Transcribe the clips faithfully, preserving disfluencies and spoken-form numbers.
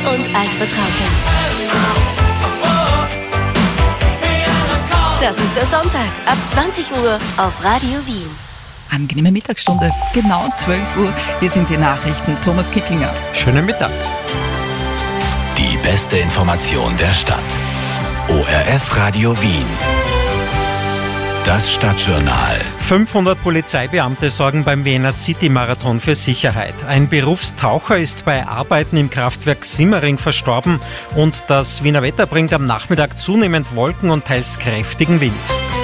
und Altvertraute. Das ist der Sonntag ab zwanzig Uhr auf Radio Wien. Angenehme Mittagsstunde, genau zwölf Uhr. Hier sind die Nachrichten. Thomas Kicklinger. Schönen Mittag. Die beste Information der Stadt. O R F Radio Wien. Das Stadtjournal. fünfhundert Polizeibeamte sorgen beim Wiener City-Marathon für Sicherheit. Ein Berufstaucher ist bei Arbeiten im Kraftwerk Simmering verstorben und das Wiener Wetter bringt am Nachmittag zunehmend Wolken und teils kräftigen Wind.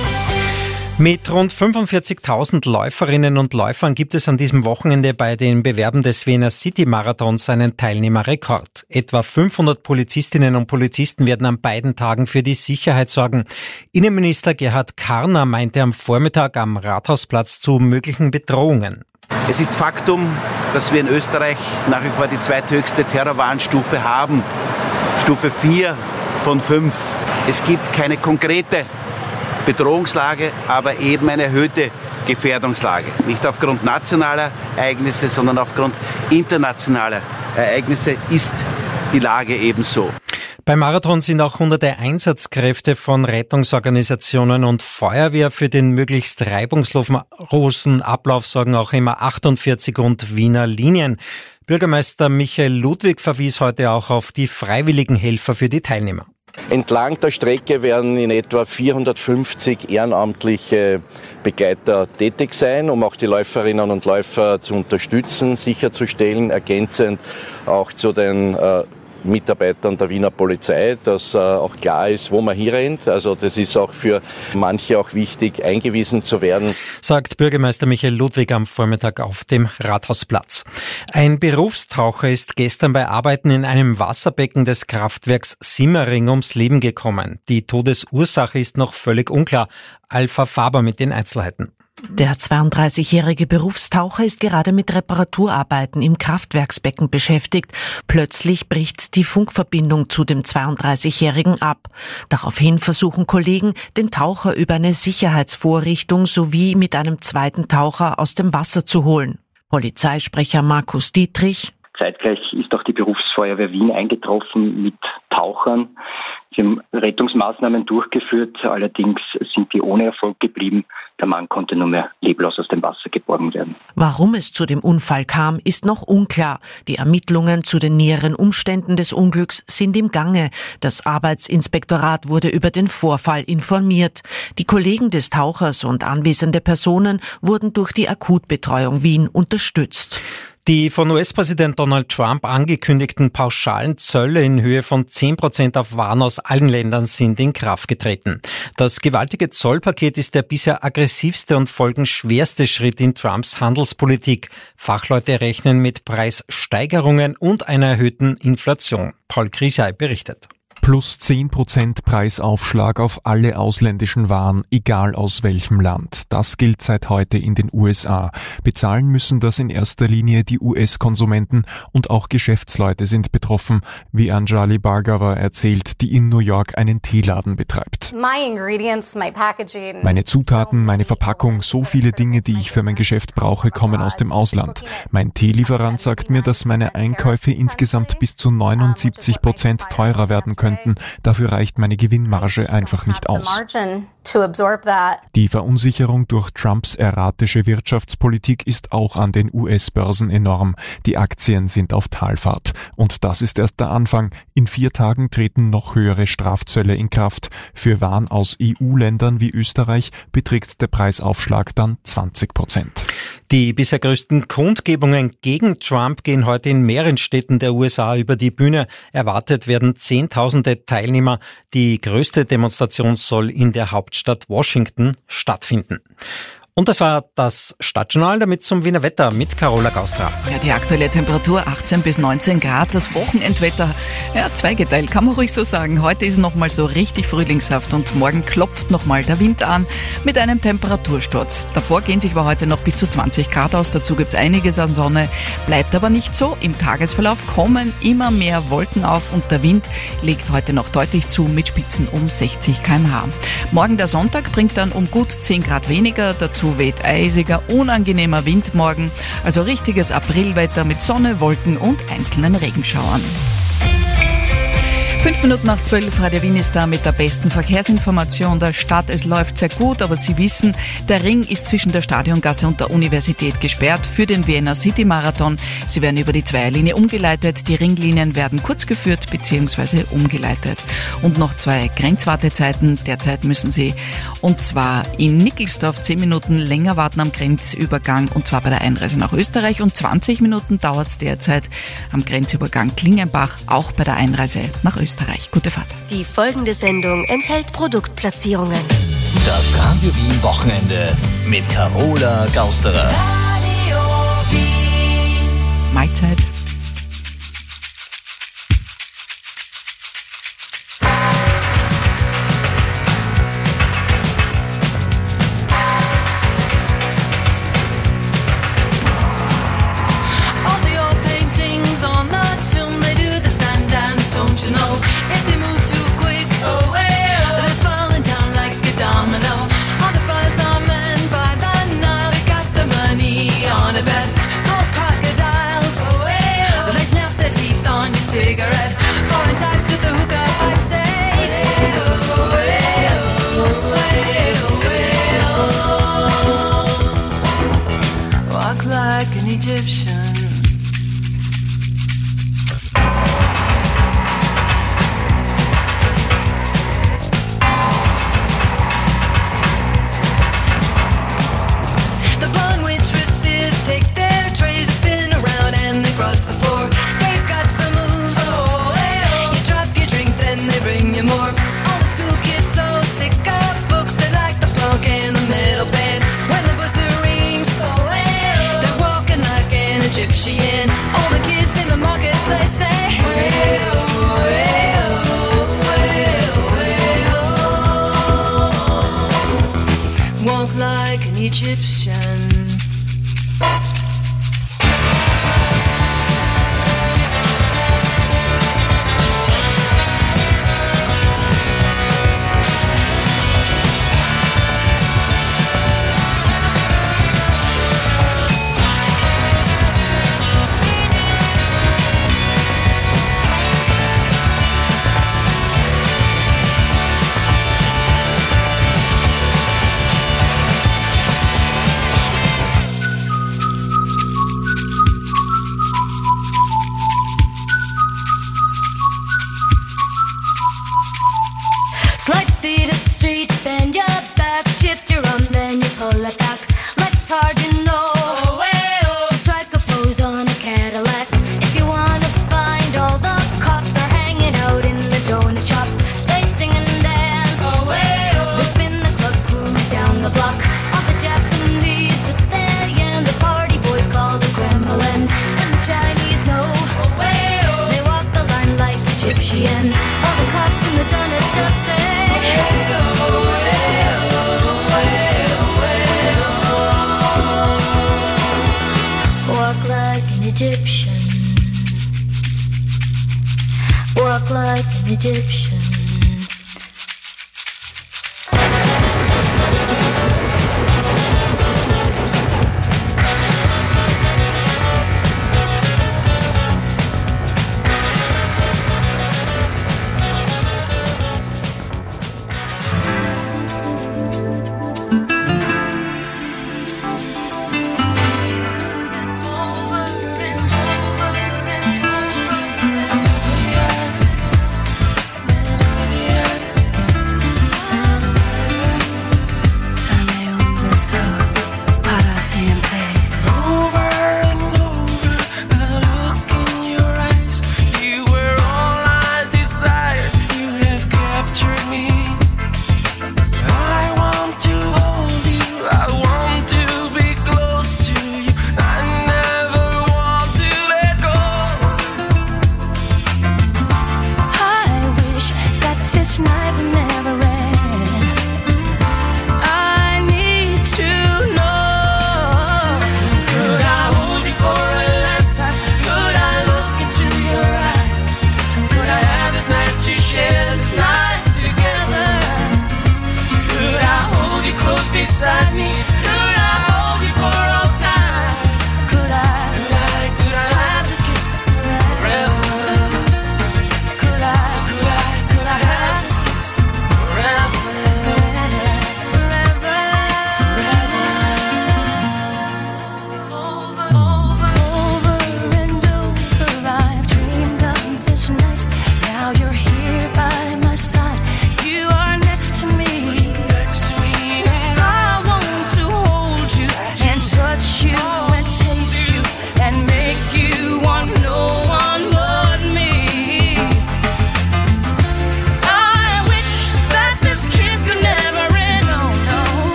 Mit rund fünfundvierzigtausend Läuferinnen und Läufern gibt es an diesem Wochenende bei den Bewerben des Wiener City-Marathons einen Teilnehmerrekord. Etwa fünfhundert Polizistinnen und Polizisten werden an beiden Tagen für die Sicherheit sorgen. Innenminister Gerhard Karner meinte am Vormittag am Rathausplatz zu möglichen Bedrohungen. Es ist Faktum, dass wir in Österreich nach wie vor die zweithöchste Terrorwarnstufe haben. Stufe vier von fünf. Es gibt keine konkrete Bedrohungslage, aber eben eine erhöhte Gefährdungslage. Nicht aufgrund nationaler Ereignisse, sondern aufgrund internationaler Ereignisse ist die Lage ebenso. Beim Marathon sind auch hunderte Einsatzkräfte von Rettungsorganisationen und Feuerwehr. Für den möglichst reibungslosen Ablauf sorgen auch immer achtundvierzig und Wiener Linien. Bürgermeister Michael Ludwig verwies heute auch auf die freiwilligen Helfer für die Teilnehmer. Entlang der Strecke werden in etwa vierhundertfünfzig ehrenamtliche Begleiter tätig sein, um auch die Läuferinnen und Läufer zu unterstützen, sicherzustellen, ergänzend auch zu den äh, Mitarbeitern der Wiener Polizei, dass äh, auch klar ist, wo man hier rennt. Also das ist auch für manche auch wichtig, eingewiesen zu werden. Sagt Bürgermeister Michael Ludwig am Vormittag auf dem Rathausplatz. Ein Berufstaucher ist gestern bei Arbeiten in einem Wasserbecken des Kraftwerks Simmering ums Leben gekommen. Die Todesursache ist noch völlig unklar. Alpha Faber mit den Einzelheiten. Der zweiunddreißigjährige Berufstaucher ist gerade mit Reparaturarbeiten im Kraftwerksbecken beschäftigt. Plötzlich bricht die Funkverbindung zu dem zweiunddreißigjährigen ab. Daraufhin versuchen Kollegen, den Taucher über eine Sicherheitsvorrichtung sowie mit einem zweiten Taucher aus dem Wasser zu holen. Polizeisprecher Markus Dietrich. Zeitgleich ist auch die Berufsfeuerwehr Wien eingetroffen mit Tauchern. Sie haben Rettungsmaßnahmen durchgeführt, allerdings sind die ohne Erfolg geblieben. Der Mann konnte nur mehr leblos aus dem Wasser geborgen werden. Warum es zu dem Unfall kam, ist noch unklar. Die Ermittlungen zu den näheren Umständen des Unglücks sind im Gange. Das Arbeitsinspektorat wurde über den Vorfall informiert. Die Kollegen des Tauchers und anwesende Personen wurden durch die Akutbetreuung Wien unterstützt. Die von U S-Präsident Donald Trump angekündigten pauschalen Zölle in Höhe von zehn Prozent auf Waren aus allen Ländern sind in Kraft getreten. Das gewaltige Zollpaket ist der bisher aggressivste und folgenschwerste Schritt in Trumps Handelspolitik. Fachleute rechnen mit Preissteigerungen und einer erhöhten Inflation. Paul Krisei berichtet. Plus zehn Prozent Preisaufschlag auf alle ausländischen Waren, egal aus welchem Land. Das gilt seit heute in den U S A. Bezahlen müssen das in erster Linie die U S-Konsumenten und auch Geschäftsleute sind betroffen, wie Anjali Bhargava erzählt, die in New York einen Teeladen betreibt. Meine Zutaten, meine Verpackung, so viele Dinge, die ich für mein Geschäft brauche, kommen aus dem Ausland. Mein Teelieferant sagt mir, dass meine Einkäufe insgesamt bis zu neunundsiebzig Prozent teurer werden können. Dafür reicht meine Gewinnmarge einfach nicht aus. Die Verunsicherung durch Trumps erratische Wirtschaftspolitik ist auch an den U S-Börsen enorm. Die Aktien sind auf Talfahrt. Und das ist erst der Anfang. In vier Tagen treten noch höhere Strafzölle in Kraft. Für Waren aus E U-Ländern wie Österreich beträgt der Preisaufschlag dann zwanzig Prozent. Die bisher größten Kundgebungen gegen Trump gehen heute in mehreren Städten der U S A über die Bühne. Erwartet werden Zehntausende Teilnehmer. Die größte Demonstration soll in der Hauptstadt Washington stattfinden. Und das war das Stadtjournal, damit zum Wiener Wetter mit Carola Gaustra. Ja, die aktuelle Temperatur achtzehn bis neunzehn Grad, das Wochenendwetter, ja, zweigeteilt, kann man ruhig so sagen. Heute ist nochmal so richtig frühlingshaft und morgen klopft nochmal der Wind an mit einem Temperatursturz. Davor gehen sich aber heute noch bis zu zwanzig Grad aus, dazu gibt's einiges an Sonne, bleibt aber nicht so. Im Tagesverlauf kommen immer mehr Wolken auf und der Wind legt heute noch deutlich zu mit Spitzen um sechzig Kilometer pro Stunde. Morgen der Sonntag bringt dann um gut zehn Grad weniger, dazu weht eisiger, unangenehmer Wind morgen. Also richtiges Aprilwetter mit Sonne, Wolken und einzelnen Regenschauern. Fünf Minuten nach zwölf, Radio Wien ist da mit der besten Verkehrsinformation der Stadt. Es läuft sehr gut, aber Sie wissen, der Ring ist zwischen der Stadiongasse und der Universität gesperrt für den Vienna City Marathon. Sie werden über die Zweierlinie umgeleitet. Die Ringlinien werden kurz geführt bzw. umgeleitet. Und noch zwei Grenzwartezeiten. Derzeit müssen Sie, und zwar in Nickelsdorf, zehn Minuten länger warten am Grenzübergang, und zwar bei der Einreise nach Österreich. Und zwanzig Minuten dauert es derzeit am Grenzübergang Klingenbach, auch bei der Einreise nach Österreich. Gute Fahrt. Die folgende Sendung enthält Produktplatzierungen. Das Radio Wien Wochenende mit Carola Gausterer. Radio Wien. Mahlzeit.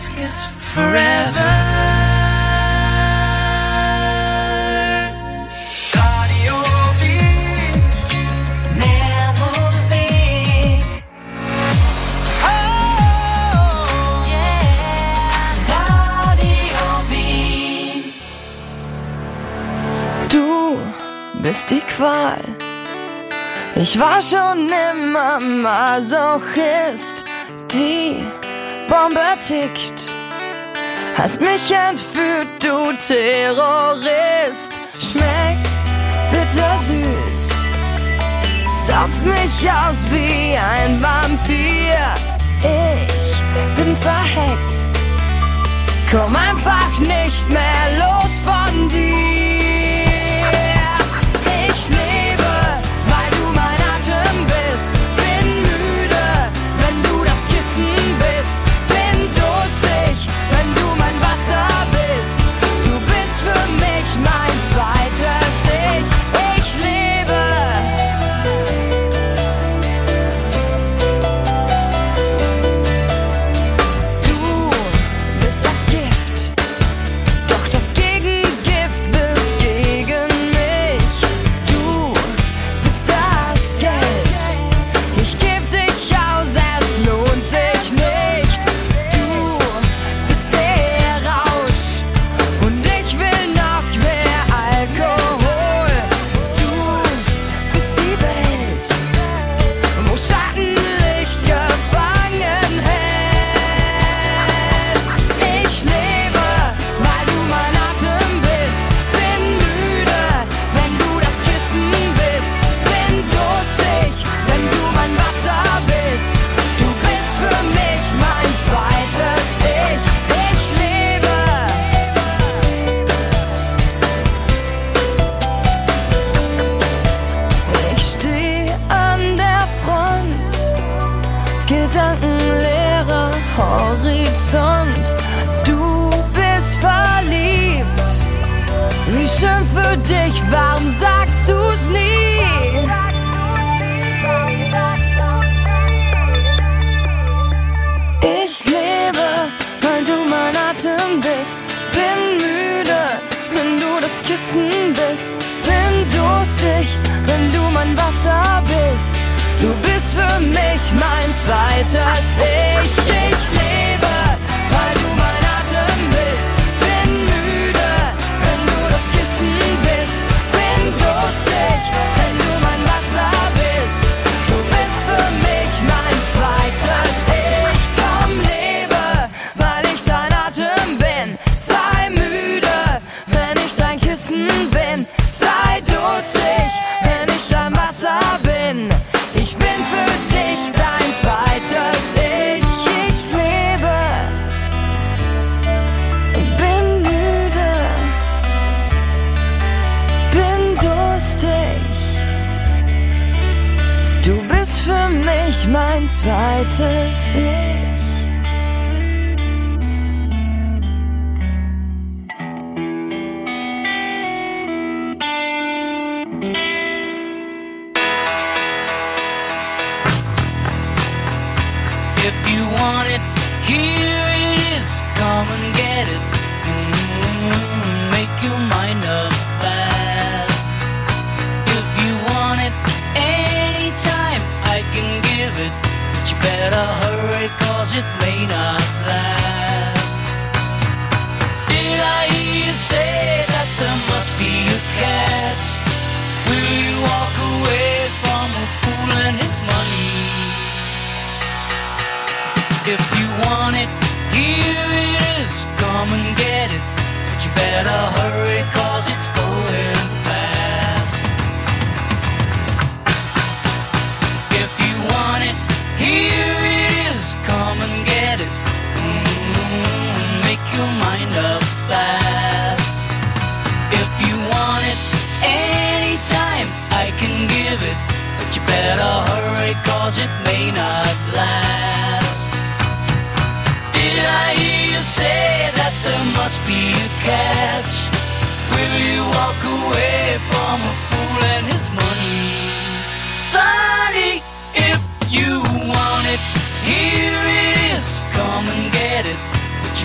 ask is forever. Radio Wien. Mehr Musik. Oh, yeah. Radio Wien. Du bist die Qual. Ich war schon immer Masochist. Die Bombe tickt. Hast mich entführt, du Terrorist. Schmeckst bittersüß. Saugst mich aus wie ein Vampir. Ich bin verhext. Komm einfach nicht mehr los von dir. Ich lebe, weil du mein Atem bist. Bin müde, wenn du das Kissen bist. Bin durstig, wenn du mein Wasser bist. Du bist für mich mein zweites Ich. Ich lebe. Du bist das Gift, doch das Gegengift wirkt gegen mich. Du bist das Geld, ich geb dich aus, es lohnt sich nicht. Du bist der Rausch und ich will noch mehr Alkohol. Du bist die Welt, wo Schattenlicht gefangen hält. Ich lebe, weil du mein Atem bist. Bin müde, wenn du das Kissen bist. Bin durstig, wenn du mein Wasser bist. Du bist für mich mein zweites Ich. Ich lebe. Ich steh an der Front, gedankenleerer Horizont. Du bist verliebt, wie schön für dich, warum sagst du's nie? Ich lebe, weil du mein Atem bist. Bin müde, wenn du das Kissen bist. Bin durstig, wenn du mein Wasser bist. Du bist für mich mein zweites Ich. Ich lebe, weil du mein Atem bist. Bin müde, wenn du das Kissen bist. Bin durstig, wenn du mein Wasser bist. Du bist für mich mein zweites Ich. Komm, lebe, weil ich dein Atem bin. Sei müde, wenn ich dein Kissen bin. Sei durstig, wenn ich dein Wasser bin. Ich bin für dich dein zweites Ich. Ich lebe, bin müde, bin durstig. Du bist für mich mein zweites Ich. If you want it, here it is. Come and get it. Mm, make your mind up fast. If you want it anytime, I can give it. But you better hurry, cause it may not last. Did I hear you say that there must be a catch? Will you walk away from a fool and his money? If you want it, here it is. Come and get it. But you better hurry, cause it's going fast. If you want it, here it is. Come and get it. Mm, make your mind up fast. If you want it anytime, I can give it. But you better hurry, cause it may not last. Did I hear you say that there must be a catch? Will you walk away from a fool and his money? Sonny, if you want it, here it is. Come and get it. But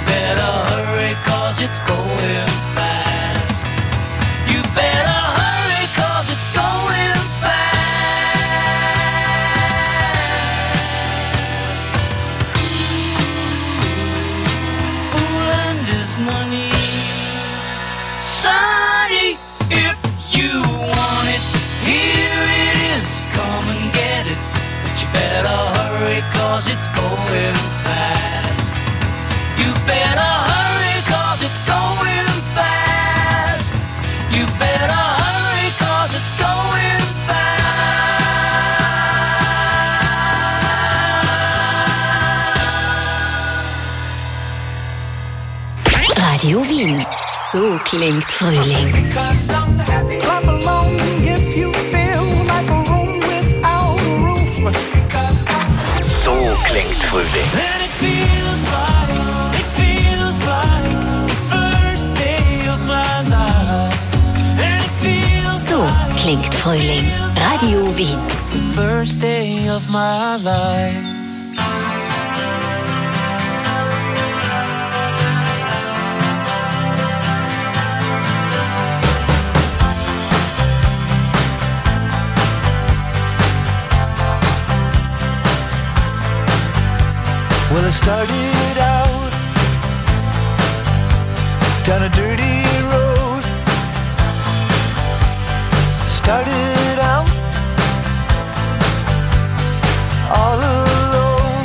'cause it's going fast. You better hurry 'cause it's going fast. You better hurry 'cause it's going fast. Radio Wien. So klingt Frühling. So klingt Frühling. So klingt Frühling. Radio Wien. The first day of my life. Well, I started out down a dirty road. Started out all alone,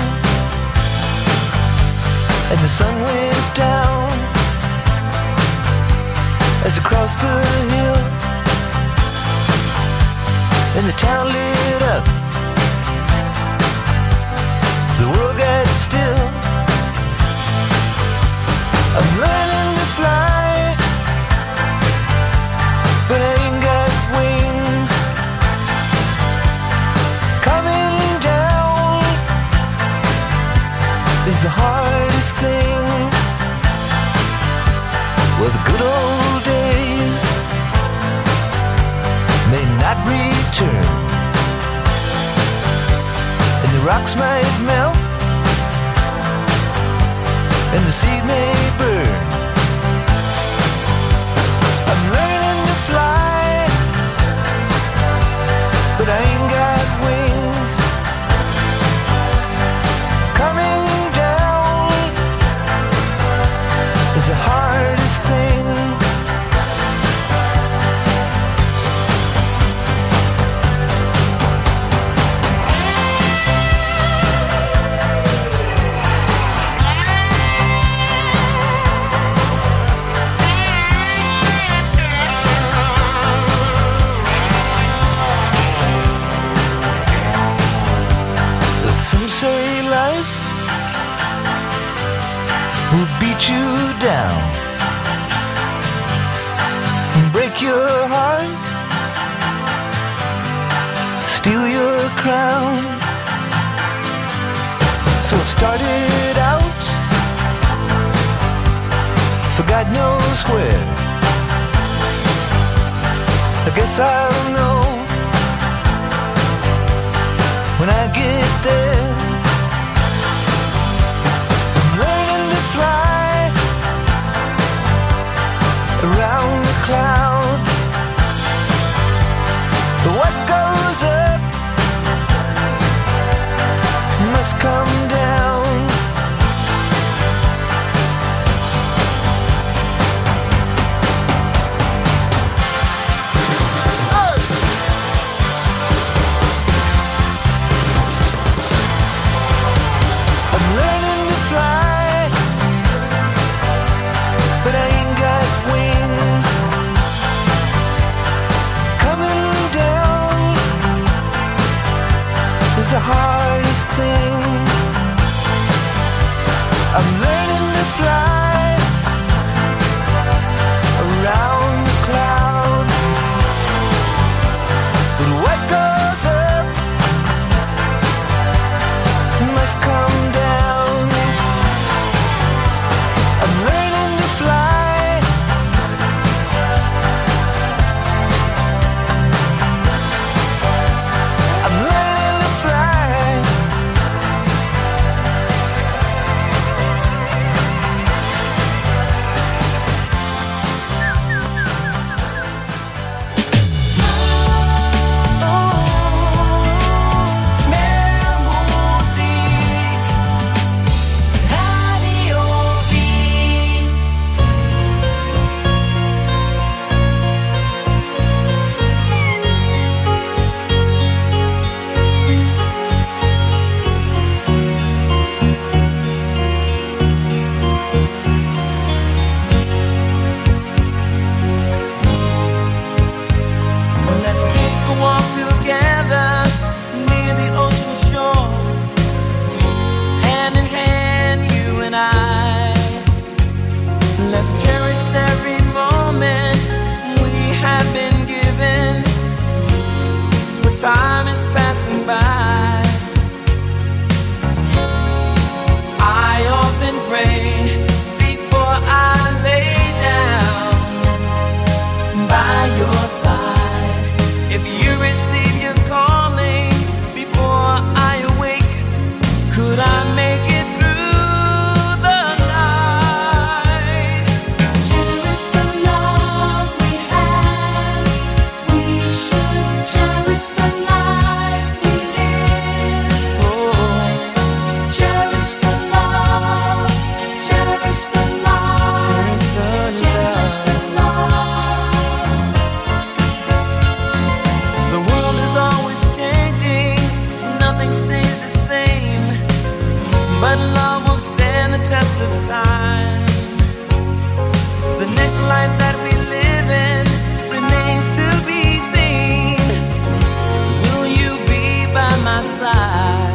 and the sun went down as I crossed the hill, and the town lit up. The world got still. I'm learning to fly, but I ain't got wings. Coming down is the hardest thing. Well, the good old days may not return, and the rocks might melt, and the seed may burn. I'm learning to fly, but I ain't got wings. Coming down is the hardest thing. Say life will beat you down and break your heart, steal your crown. So I've started out for God knows where. I guess I'll know when I get there. Around the clouds, but what goes up must come down. I'm learning to fly, but I ain't got wings. Coming down is the hardest thing. I'm learning to fly around the clouds, but what goes up must come down. I'm learning to fly, I'm learning to fly. time is passing by. I often pray before I lay down by your side. If you receive your calling before I awake, could I make it through the night? Cherish the love we have. We should cherish the life we live. Oh, cherish the love, cherish the love, cherish the cherish the love. The world is always changing, nothing stays the same, but love will stand the test of time. The next life that we live in remains to be seen. Will you be by my side?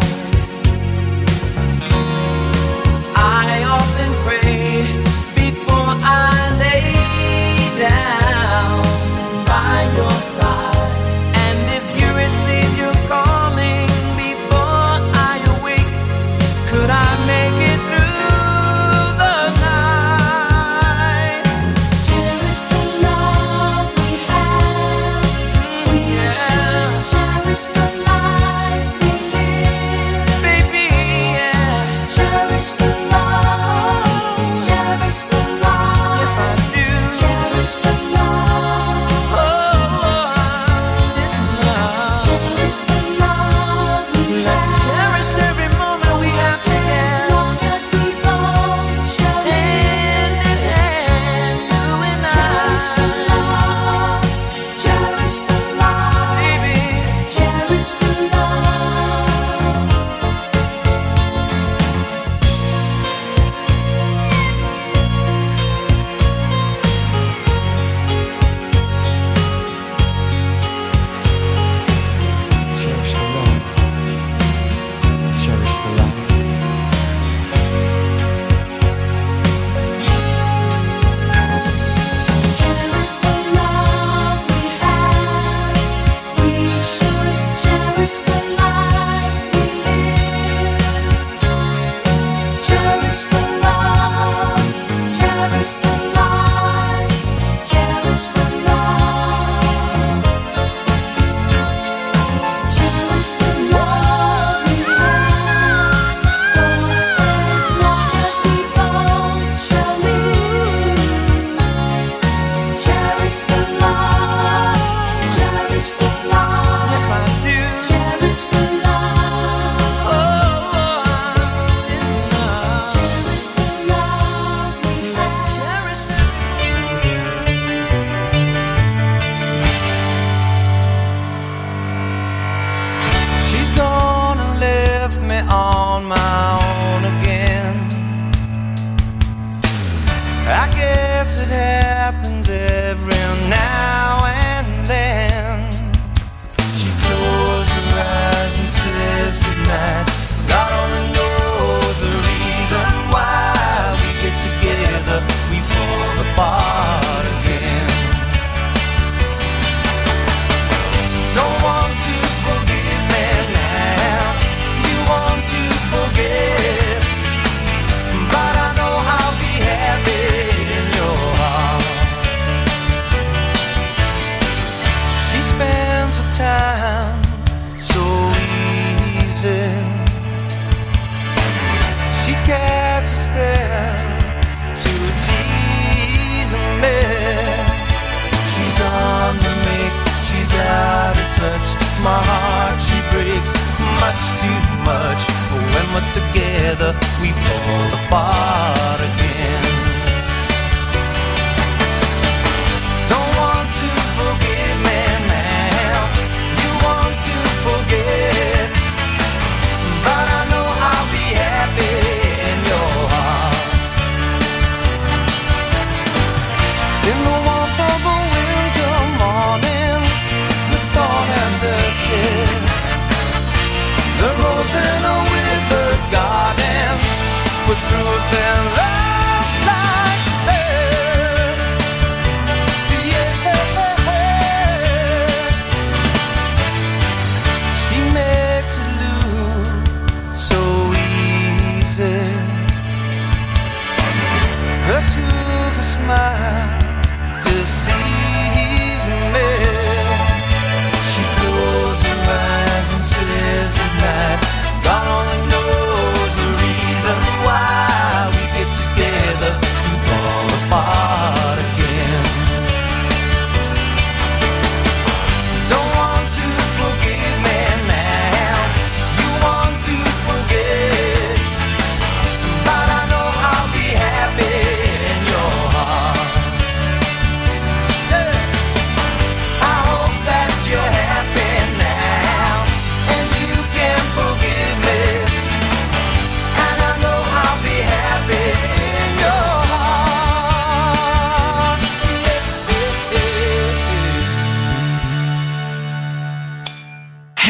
I often pray before I lay down by your side. And if you receive your calling before I awake, could I make it through the night? Cherish the love we have. We should cherish the life we live. Baby, yeah. Cherish the love, cherish the love. Yes, I do. Cherish the love. Oh, it's love. Cherish the love we have. Let's cherish every moment we have together. As long as we both shall live. Hand in hand, you and I. Cherish the love, cherish the love. Baby, cherish the love. Cherish the love, cherish the life. Cherish the love we have. We should cherish the life we live. Cherish the love, cherish the life, cherish the love. Cherish the love we have. As long as we both shall live. Cherish the love, cherish the love. Yes, I do. Cherish the love. Oh, it's love. Cherish the love we have. Cherish the She's gonna lift me on my own again. I guess it happens every now and then. She closes her eyes and says goodnight. God only knows the reason why we get together, we fall apart again. Don't want to forgive me now. You want to forget, but I know I'll be happy in your heart. She spends her time so easy. She casts a spell to tease me. She's on the make, she's out of touch. My heart she breaks much too much. But when we're together, we fall apart again. Don't want to forgive me now. You want to forget, but I know I'll be happy in your heart. In the warmth of a winter morning, the thought and the kiss, the rose in a withered garden, with truth and love.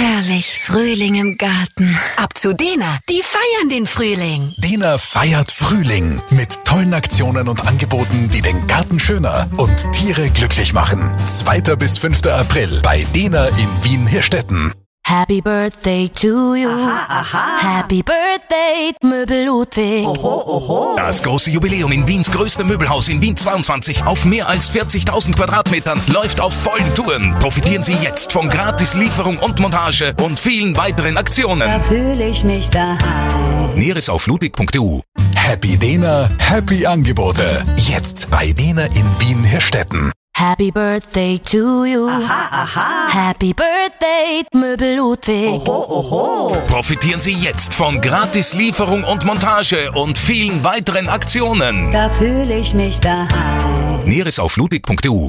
Herrlich, Frühling im Garten. Ab zu Dena, die feiern den Frühling. Dena feiert Frühling mit tollen Aktionen und Angeboten, die den Garten schöner und Tiere glücklich machen. zweiter bis fünfter April bei Dena in Wien-Hirstetten. Happy Birthday to you. Aha, aha. Happy Birthday, Möbel Ludwig. Oho, oho. Das große Jubiläum in Wiens größtem Möbelhaus in Wien zweiundzwanzig auf mehr als vierzigtausend Quadratmetern läuft auf vollen Touren. Profitieren Sie jetzt von Gratis-Lieferung und Montage und vielen weiteren Aktionen. Da fühle ich mich daheim. Näheres auf ludwig punkt e u. Happy Dena, Happy Angebote. Jetzt bei Dena in Wien-Hirstetten. Happy Birthday to you. Aha, aha. Happy Birthday, Möbel Ludwig. Oho, oho. Profitieren Sie jetzt von Gratis-Lieferung und Montage und vielen weiteren Aktionen. Da fühle ich mich daheim. Näheres auf ludwig punkt e u.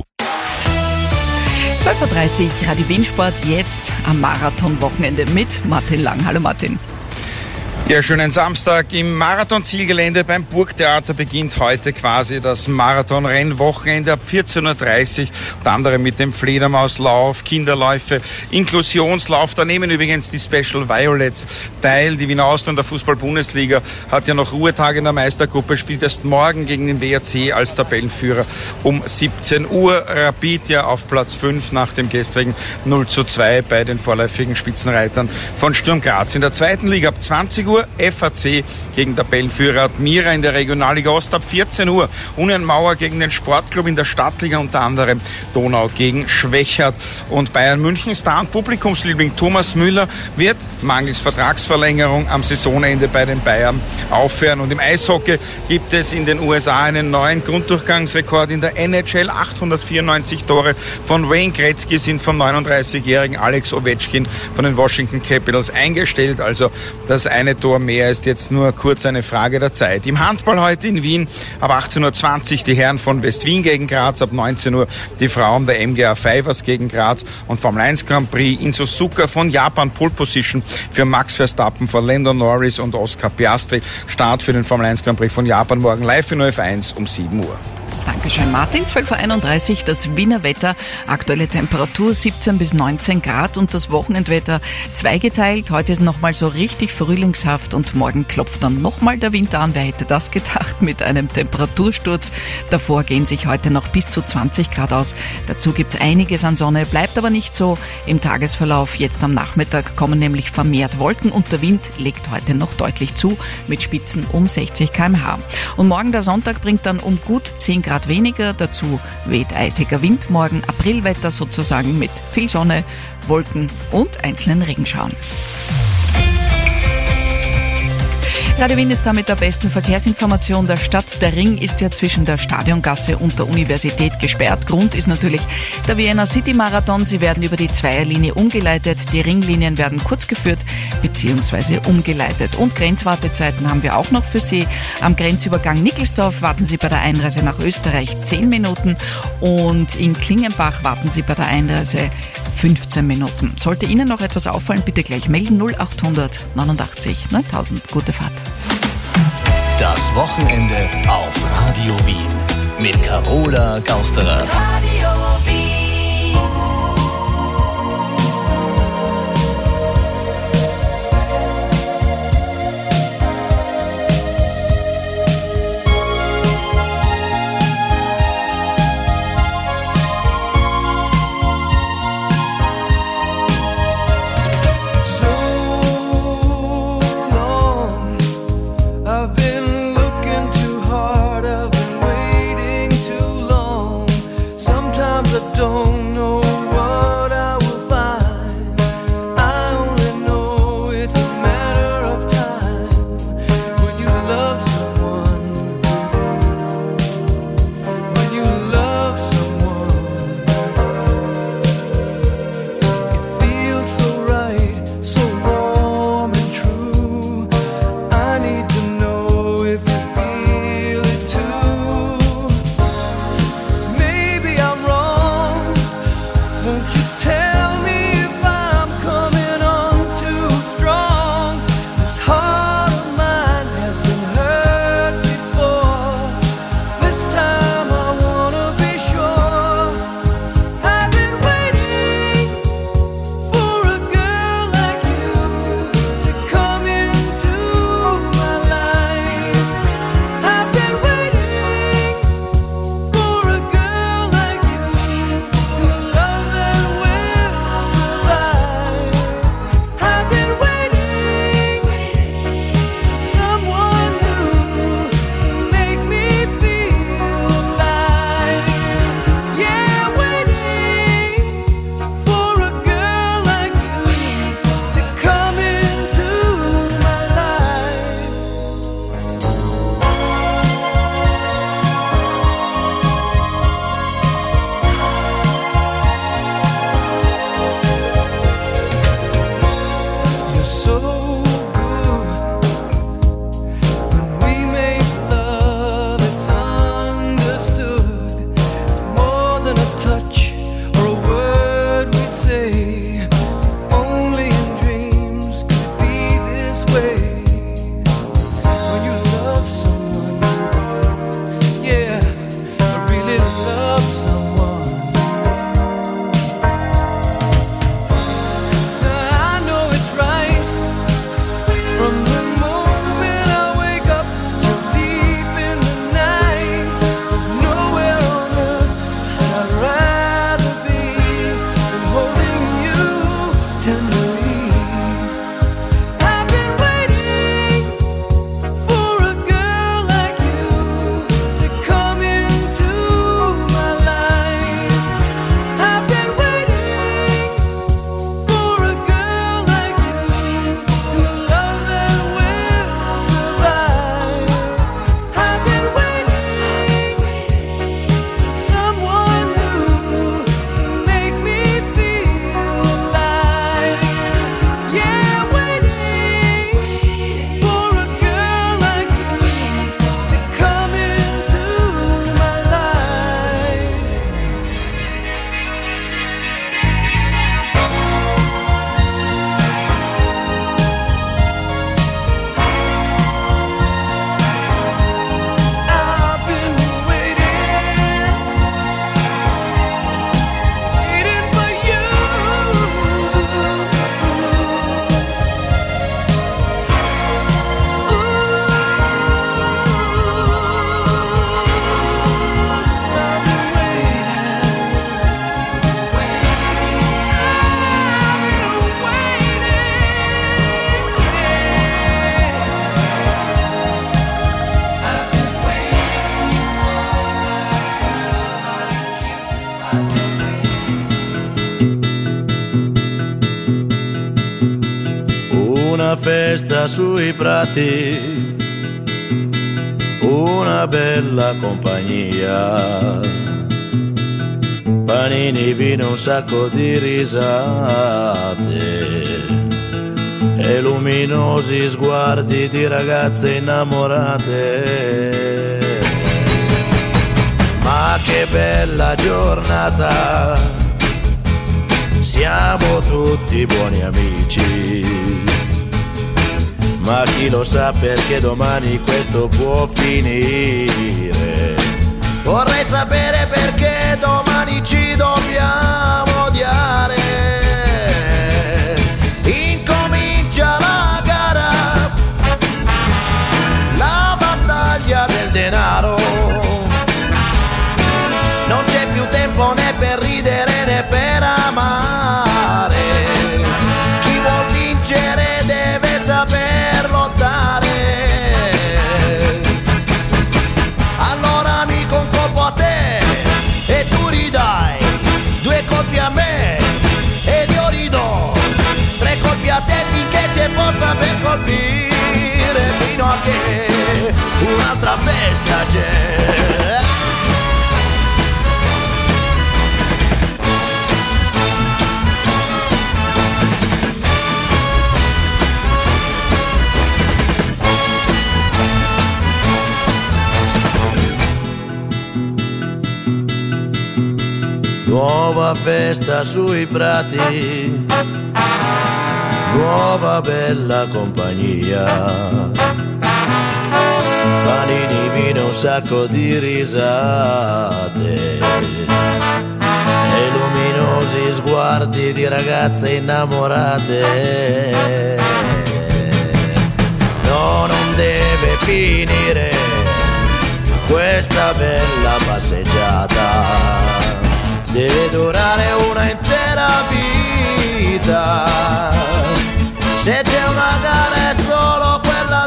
zwölf Uhr dreißig, Radio Wien Sport, jetzt am Marathon-Wochenende mit Martin Lang. Hallo Martin. Ja, schönen Samstag im Marathon-Zielgelände beim Burgtheater beginnt heute quasi das Marathon-Rennwochenende ab vierzehn Uhr dreißig. Unter anderem mit dem Fledermauslauf, Kinderläufe, Inklusionslauf. Da nehmen übrigens die Special Violets teil. Die Wiener Austria in der Fußball-Bundesliga hat ja noch Ruhetage in der Meistergruppe, spielt erst morgen gegen den W R C als Tabellenführer um siebzehn Uhr. Rapid ja auf Platz fünf nach dem gestrigen null zu zwei bei den vorläufigen Spitzenreitern von Sturm Graz. In der zweiten Liga ab zwanzig Uhr F A C gegen Tabellenführer Admira in der Regionalliga Ost ab vierzehn Uhr. Union Mauer gegen den Sportclub in der Stadtliga, unter anderem Donau gegen Schwechat. Und Bayern München Star- und Publikumsliebling Thomas Müller wird mangels Vertragsverlängerung am Saisonende bei den Bayern aufhören. Und im Eishockey gibt es in den U S A einen neuen Grunddurchgangsrekord in der N H L. achthundertvierundneunzig Tore von Wayne Gretzky sind vom neununddreißigjährigen Alex Ovechkin von den Washington Capitals eingestellt. Also das eine Tor mehr ist jetzt nur kurz eine Frage der Zeit. Im Handball heute in Wien ab achtzehn Uhr zwanzig die Herren von West-Wien gegen Graz, ab neunzehn Uhr die Frauen der M G A Fivers gegen Graz und Formel eins Grand Prix in Suzuka von Japan. Pole Position für Max Verstappen vor Lando Norris und Oscar Piastri. Start für den Formel eins Grand Prix von Japan morgen live in O F eins um sieben Uhr. Dankeschön, Martin. zwölf Uhr einunddreißig, das Wiener Wetter, aktuelle Temperatur siebzehn bis neunzehn Grad und das Wochenendwetter zweigeteilt. Heute ist nochmal so richtig frühlingshaft und morgen klopft dann nochmal der Winter an. Wer hätte das gedacht mit einem Temperatursturz? Davor gehen sich heute noch bis zu zwanzig Grad aus. Dazu gibt's einiges an Sonne, bleibt aber nicht so im Tagesverlauf. Jetzt am Nachmittag kommen nämlich vermehrt Wolken und der Wind legt heute noch deutlich zu mit Spitzen um sechzig Kilometer pro Stunde. Und morgen der Sonntag bringt dann um gut zehn Grad weniger, dazu weht eisiger Wind morgen, Aprilwetter sozusagen mit viel Sonne, Wolken und einzelnen Regenschauern. Radio Wien ist da mit der besten Verkehrsinformation der Stadt. Der Ring ist ja zwischen der Stadiongasse und der Universität gesperrt. Grund ist natürlich der Vienna City Marathon. Sie werden über die Zweierlinie umgeleitet. Die Ringlinien werden kurz geführt bzw. umgeleitet. Und Grenzwartezeiten haben wir auch noch für Sie. Am Grenzübergang Nickelsdorf warten Sie bei der Einreise nach Österreich zehn Minuten und in Klingenbach warten Sie bei der Einreise fünfzehn Minuten. Sollte Ihnen noch etwas auffallen, bitte gleich melden. null achthundert neunundachtzig neuntausend. Gute Fahrt. Das Wochenende auf Radio Wien mit Carola Gausterer. Radio Wien. Sometimes Una festa sui prati, una bella compagnia, panini, vino, un sacco di risate e luminosi sguardi di ragazze innamorate. Ma che bella giornata, siamo tutti buoni amici, ma chi lo sa perché domani questo può finire. Vorrei sapere perché domani ci dobbiamo odiare. Incomincia la gara, la battaglia del denaro. Non c'è più tempo né per ridere né per amare. Chi vuol vincere deve saper lottare. Allora mi concolpo a te e tu ridai due colpi a me ed io ridò tre colpi a te finché c'è forza per colpire, fino a che un'altra festa c'è. Nuova festa sui prati, nuova bella compagnia, panini, vino, un sacco di risate e luminosi sguardi di ragazze innamorate. No, non deve finire questa bella passeggiata, deve durare una intera vita. Se c'è una gara è solo quella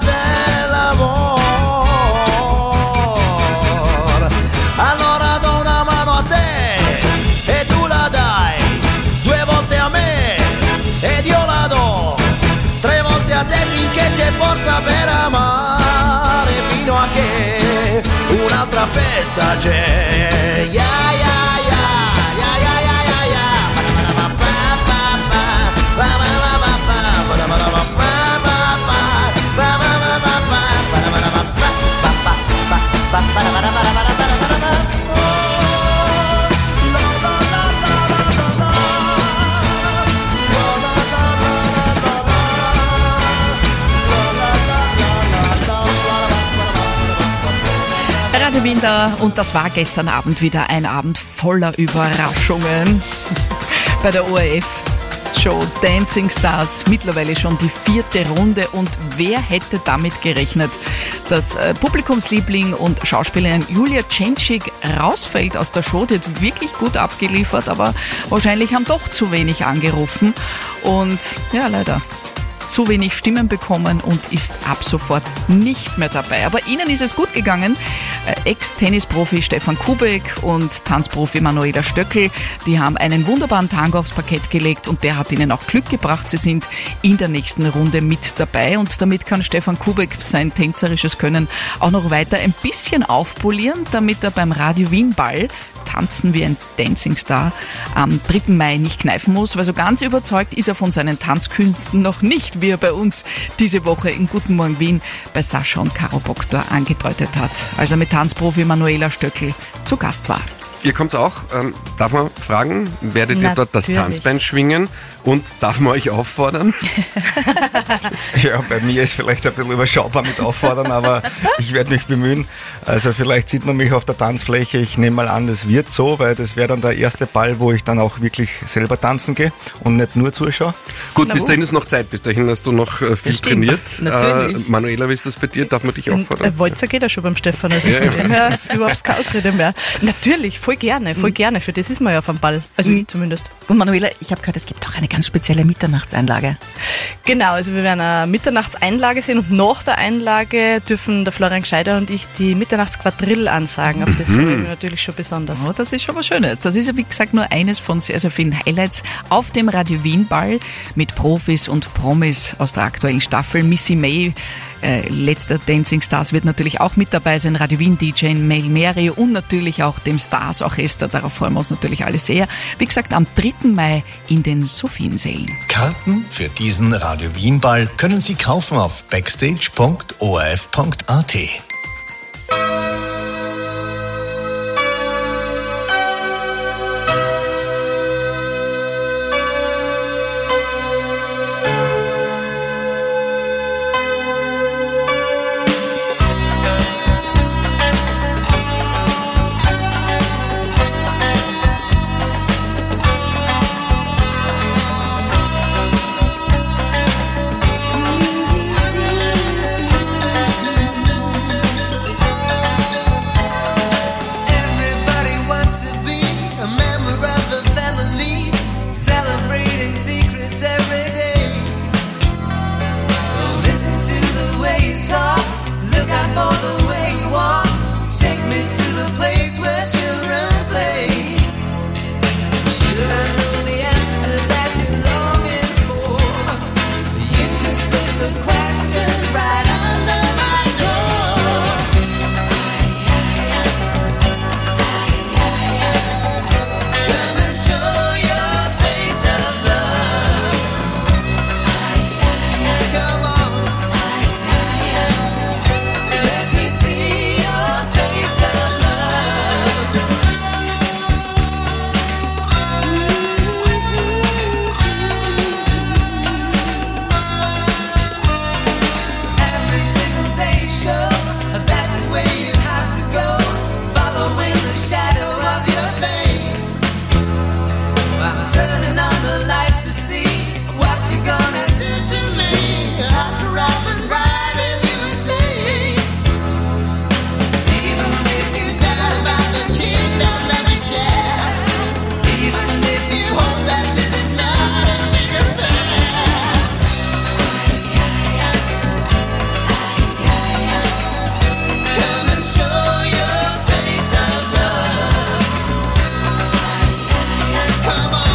dell'amor. Allora do una mano a te e tu la dai due volte a me ed io la do tre volte a te finché c'è forza per amare, fino a che un'altra festa c'è. Yeah, yeah. Radio Wien da, und das war gestern Abend wieder ein Abend voller Überraschungen bei der O R F-Show Dancing Stars. Mittlerweile schon die vierte Runde und wer hätte damit gerechnet, dass äh, Publikumsliebling und Schauspielerin Julia Tschentschik rausfällt aus der Show. Die hat wirklich gut abgeliefert, aber wahrscheinlich haben doch zu wenig angerufen und ja, leider zu wenig Stimmen bekommen und ist ab sofort nicht mehr dabei. Aber ihnen ist es gut gegangen. Ex-Tennisprofi Stefan Kubek und Tanzprofi Manuela Stöckl, die haben einen wunderbaren Tango aufs Parkett gelegt und der hat ihnen auch Glück gebracht. Sie sind in der nächsten Runde mit dabei und damit kann Stefan Kubek sein tänzerisches Können auch noch weiter ein bisschen aufpolieren, damit er beim Radio Wien Ball Tanzen wie ein Dancing Star am dritten Mai nicht kneifen muss, weil so ganz überzeugt ist er von seinen Tanzkünsten noch nicht, wie er bei uns diese Woche in Guten Morgen Wien bei Sascha und Caro Boktor angedeutet hat, als er mit Tanzprofi Manuela Stöckl zu Gast war. Ihr kommt auch, ähm, darf man fragen, werdet ihr dort das Tanzbein schwingen und darf man euch auffordern? Ja, bei mir ist vielleicht ein bisschen überschaubar mit auffordern, aber ich werde mich bemühen. Also vielleicht sieht man mich auf der Tanzfläche, ich nehme mal an, das wird so, weil das wäre dann der erste Ball, wo ich dann auch wirklich selber tanzen gehe und nicht nur zuschaue. Gut, Na, bis dahin ist noch Zeit, bis dahin hast du noch äh, viel trainiert. Äh, Manuela, wie ist das bei dir? Darf man dich auffordern? Walzer geht ja schon beim Stefan, also ja, ja. Dem ist überhaupt keine Ausrede mehr. Natürlich, voll gerne, voll gerne, für das ist man ja auf dem Ball, also mhm. ich zumindest. Und Manuela, ich habe gehört, es gibt auch eine ganz spezielle Mitternachtseinlage. Genau, also wir werden eine Mitternachtseinlage sehen und nach der Einlage dürfen der Florian Gscheider und ich die Mitternachtsquadrille ansagen. Auf das Mhm. freue ich mich natürlich schon besonders. Oh, das ist schon was Schönes. Das ist ja, wie gesagt, nur eines von sehr, sehr vielen Highlights auf dem Radio Wien Ball mit Profis und Promis aus der aktuellen Staffel. Missy May, äh, letzter Dancing Stars, wird natürlich auch mit dabei sein. Radio Wien D J Mel Mary und natürlich auch dem Stars Orchester. Darauf freuen wir uns natürlich alle sehr. Wie gesagt, am dritten Mai in den Sophiensälen. Karten für diesen Radio Wien Ball können Sie kaufen auf backstage punkt o r f punkt a t. Everybody wants to be a member of the family, celebrating secrets every day. Oh, listen to the way you talk, look out for the way you walk. Take me to the place where children play. Should I know the answer that you're longing for? You can slip the questions right under my door. Come and show your face of love. Come on. Let me see your face of love. Every single day show, that's the way you have to go, following the shadow of your fame. I'm turning on the lights to see what you're gonna do to me. After I've been riding you insane. Even if you doubt about the kingdom that we share, even if you hope that this is not a big affair. Come and show your face of love. Come on.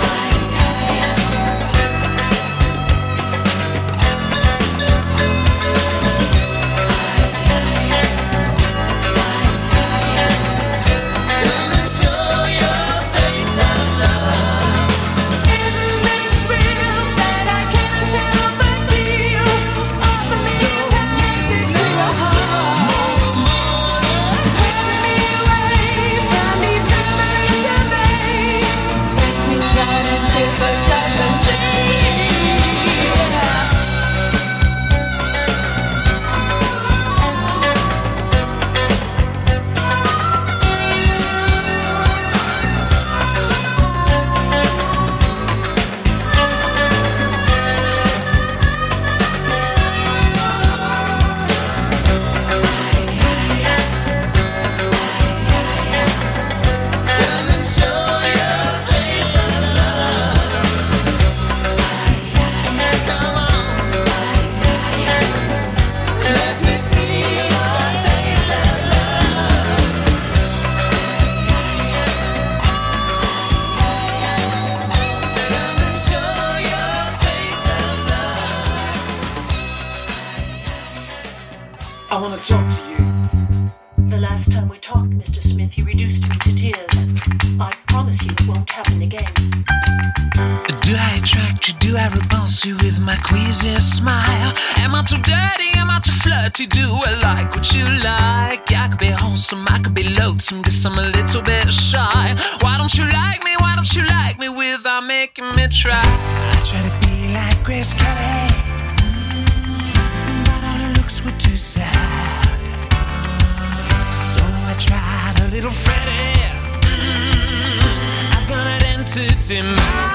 Come and show your face of love. Isn't it a thrill that I can't help but feel? Offer me a passage to your heart. Carry me away from these such days. Take me on a ship across the sea. Come and show your face of love. Come on. Let me see your face of love. Come and show your face of love. I want to talk to you. The last time we talked, Mister Smith, you reduced me to tears. I promise you it won't happen again. Do I attract you? Do I repulse you with my queasy smile? Am I too dirty? Am I too flirty? Do I like what you like? I could be wholesome, I could be loathsome, guess I'm a little bit shy. Why don't you like me? Why don't you like me without making me try? I try to be like Grace Kelly, mm, but all her looks were too sad. So I tried a little Freddie. Mm, I've got an entity mind.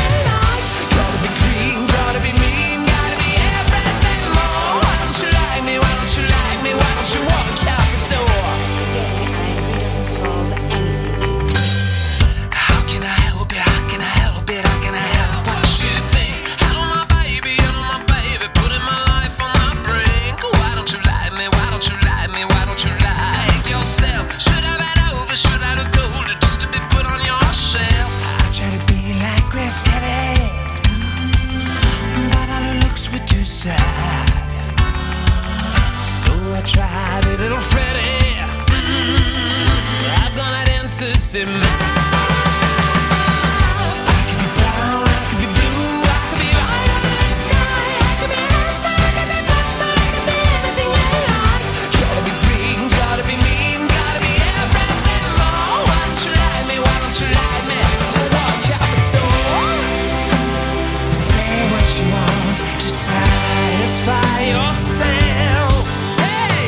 Gotta be clean, gotta be mean, gotta be everything more. Why don't you like me? say mine. I could be brown, I could be blue, I could be violet sky, I could be heaven, I could be purple, I could be anything you like. Gotta be green, gotta be mean, gotta be everything more. Why don't you like me, why don't you like me? Walk out the door. Say what you want to satisfy yourself. Hey!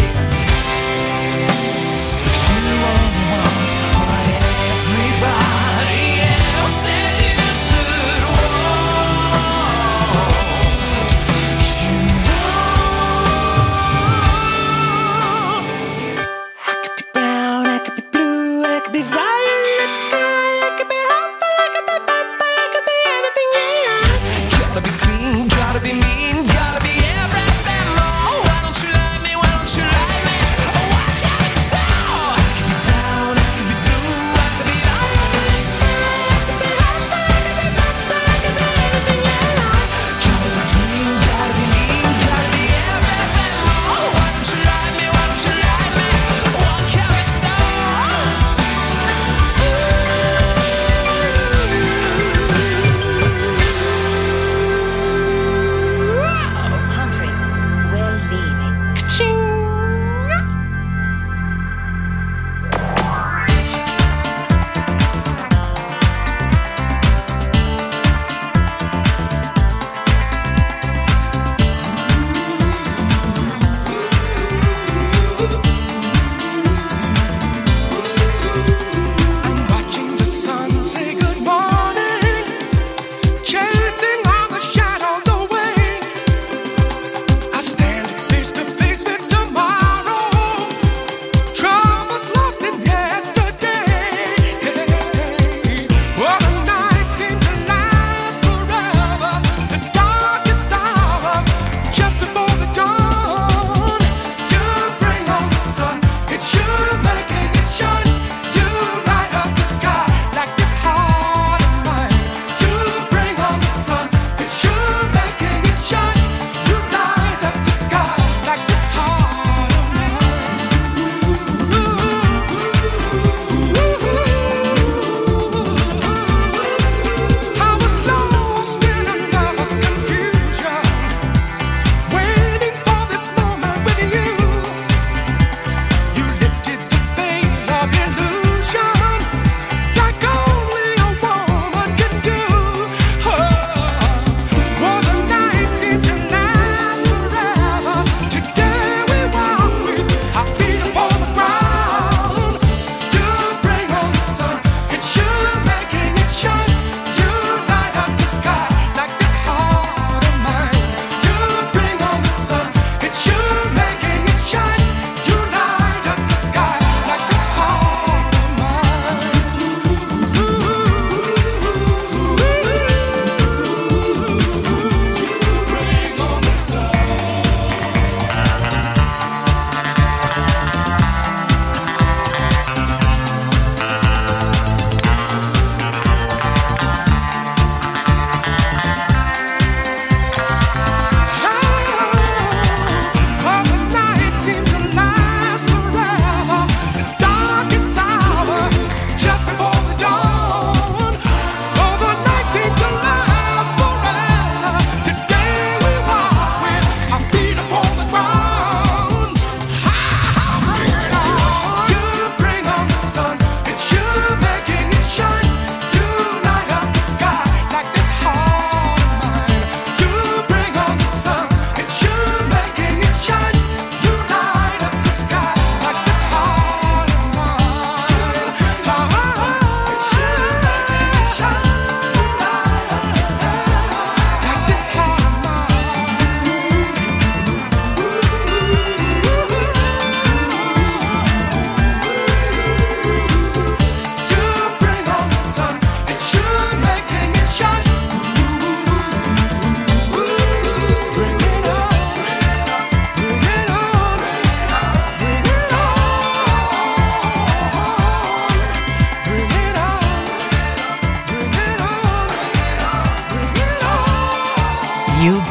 But you only want what everybody else says you should want. You want. I could be brown, I could be blue, I could be violet sky, I could be helpful, I could be purple, I could be anything you like. Gotta be green, gotta be mean, gotta be everything more. Why don't you like me? Why don't you like me? Oh, I can't tell. I could be brown, I could be blue, I could be violet sky, I could be helpful, I could be purple, I could be anything you like. Gotta be green, gotta be mean, gotta be everything more. Why don't you like me? Why don't you like me? What can we do?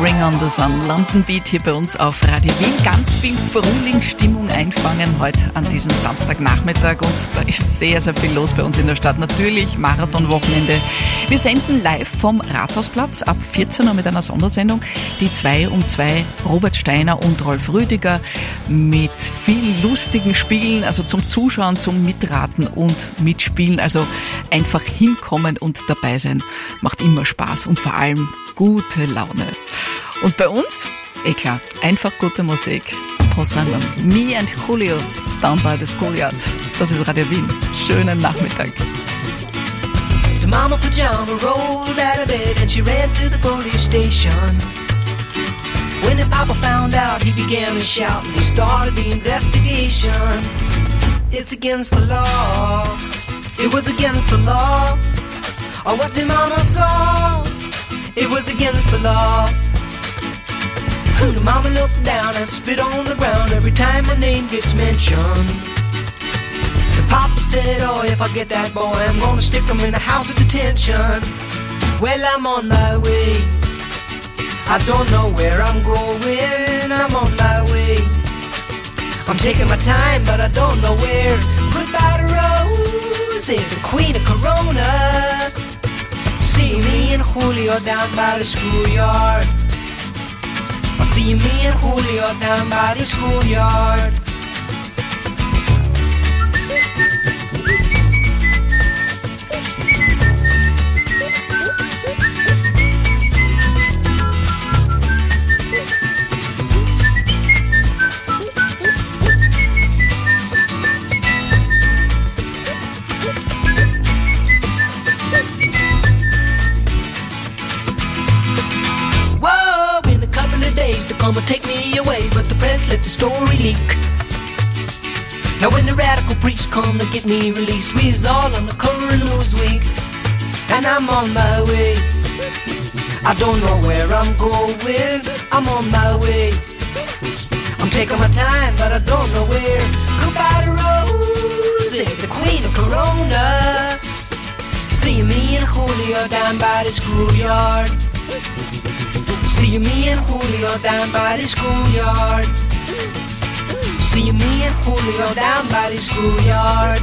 Bring on the Sun, London Beat hier bei uns auf Radio Wien. Ganz viel Frühlingsstimmung einfangen heute an diesem Samstagnachmittag und da ist sehr, sehr viel los bei uns in der Stadt. Natürlich Marathonwochenende. Wir senden live vom Rathausplatz ab vierzehn Uhr mit einer Sondersendung. Die zwei um zwei, Robert Steiner und Rolf Rüdiger mit vielen lustigen Spielen, also zum Zuschauen, zum Mitraten und Mitspielen. Also einfach hinkommen und dabei sein. Macht immer Spaß und vor allem gute Laune. Und bei uns, eh klar, einfach gute Musik. Paul Simon, Me and Julio, Down by the Schoolyard. Das ist Radio Wien. Schönen Nachmittag. The mama pajama rolled out of bed and she ran to the police station. When the papa found out, he began to shout and he started the investigation. It's against the law. It was against the law. Or what the mama saw. It was against the law. The mama looked down and spit on the ground every time my name gets mentioned. The papa said, oh, if I get that boy, I'm gonna stick him in the house of detention. Well, I'm on my way. I don't know where I'm going. I'm on my way. I'm taking my time, but I don't know where. Goodbye to Rose, the queen of Corona. See me and Julio down by the schoolyard. I see me and Julio down by the schoolyard. Come and take me away, but the press let the story leak. Now when the radical preach come to get me released, we is all on the current news week. And I'm on my way. I don't know where I'm going. I'm on my way. I'm taking my time, but I don't know where. Goodbye to Rosie, the queen of Corona. See me and Julio down by the schoolyard. See me and Julio down by the schoolyard. See me and Julio down by the schoolyard.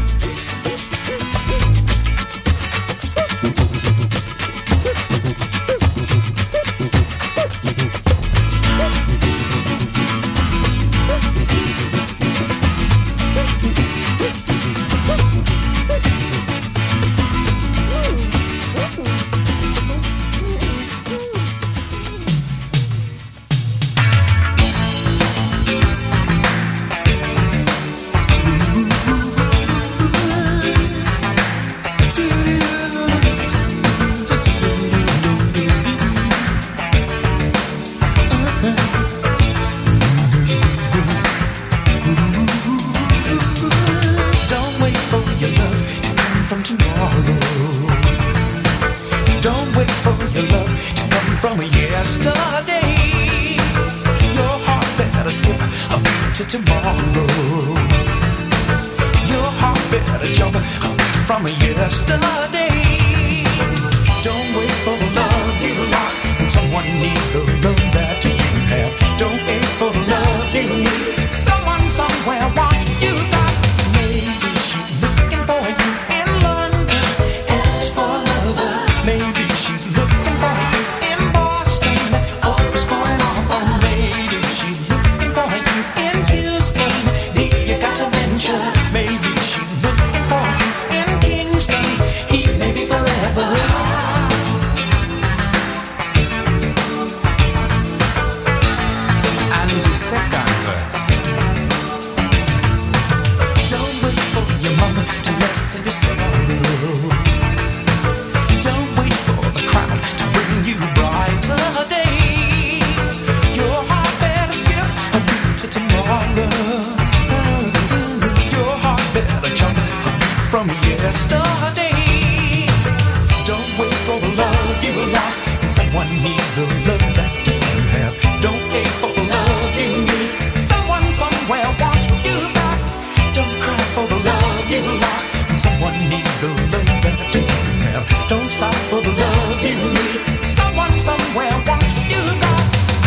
Don't sigh for the love you need. Someone somewhere wants what you got.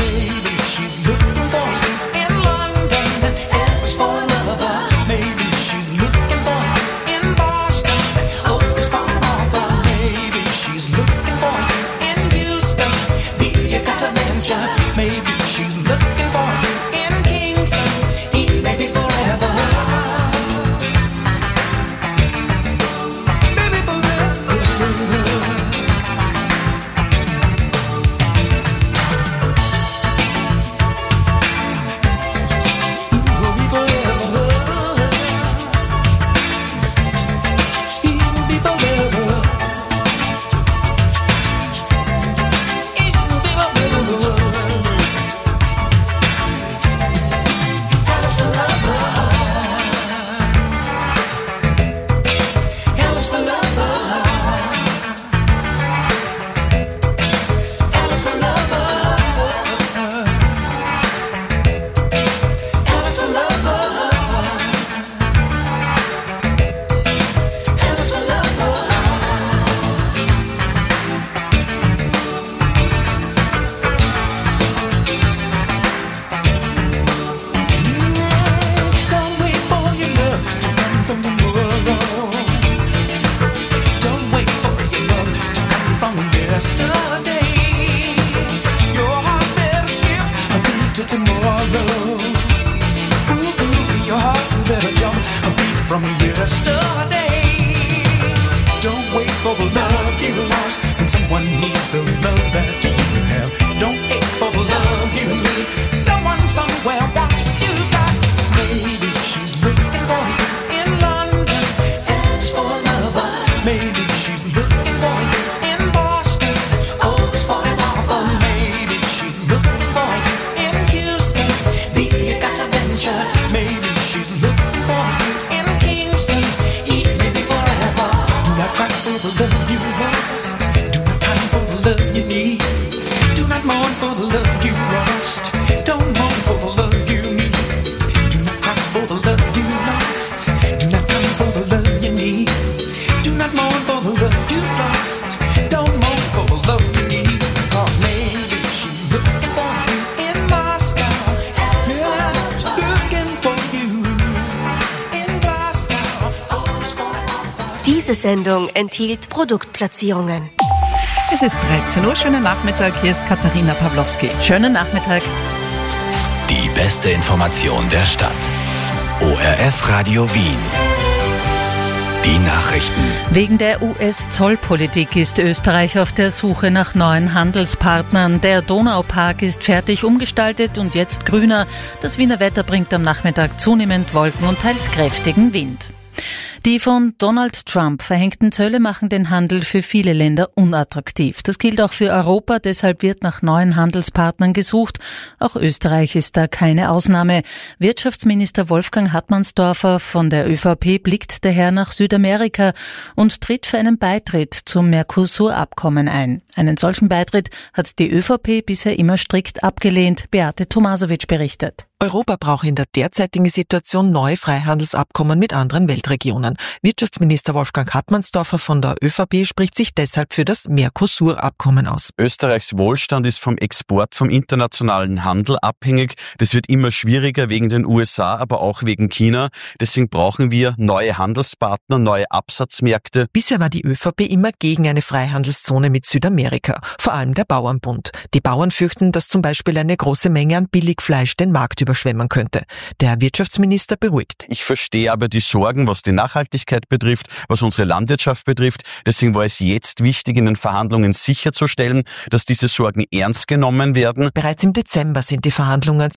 just a day. Don't wait for the love you lost when someone needs the love that you have. Don't ache for the love you need. Someone somewhere wants what you got. Maybe she's looking for you in London, asks for a lover. Maybe she's looking for you in Boston, hopes for an offer. Maybe she's looking for you in Houston, baby you got to venture. Maybe she's looking for you in Kingston, eat maybe forever. Do not cry for the love you lost. Do not pine for the love you need. Do not mourn for the love you lost. Don't mourn for the love you need. Do not cry for the love you lost. Do not pine for the love you need. Do not mourn for the love you lost. Don't mourn for the love you need. Cause maybe she's looking for you in Moscow. Yeah, looking for you in Glasgow. Diese Sendung enthielt Produktplatzierungen. Es ist dreizehn Uhr, schönen Nachmittag, hier ist Katharina Pawlowski. Schönen Nachmittag. Die beste Information der Stadt. O R F Radio Wien. Die Nachrichten. Wegen der U S-Zollpolitik ist Österreich auf der Suche nach neuen Handelspartnern. Der Donaupark ist fertig umgestaltet und jetzt grüner. Das Wiener Wetter bringt am Nachmittag zunehmend Wolken und teils kräftigen Wind. Die von Donald Trump verhängten Zölle machen den Handel für viele Länder unattraktiv. Das gilt auch für Europa, deshalb wird nach neuen Handelspartnern gesucht. Auch Österreich ist da keine Ausnahme. Wirtschaftsminister Wolfgang Hartmannsdorfer von der ÖVP blickt daher nach Südamerika und tritt für einen Beitritt zum Mercosur-Abkommen ein. Einen solchen Beitritt hat die ÖVP bisher immer strikt abgelehnt. Beate Tomasovic berichtet. Europa braucht in der derzeitigen Situation neue Freihandelsabkommen mit anderen Weltregionen. Wirtschaftsminister Wolfgang Hartmannsdorfer von der ÖVP spricht sich deshalb für das Mercosur-Abkommen aus. Österreichs Wohlstand ist vom Export, vom internationalen Handel abhängig. Das wird immer schwieriger wegen den U S A, aber auch wegen China. Deswegen brauchen wir neue Handelspartner, neue Absatzmärkte. Bisher war die ÖVP immer gegen eine Freihandelszone mit Südamerika, vor allem der Bauernbund. Die Bauern fürchten, dass zum Beispiel eine große Menge an Billigfleisch den Markt überschwemmen könnte. Der Wirtschaftsminister beruhigt. Ich verstehe aber die Sorgen, was die Nachhaltigkeit betrifft, was unsere Landwirtschaft betrifft. Deswegen war es jetzt wichtig, in den Verhandlungen sicherzustellen, dass diese Sorgen ernst genommen werden. Bereits im Dezember sind die Verhandlungen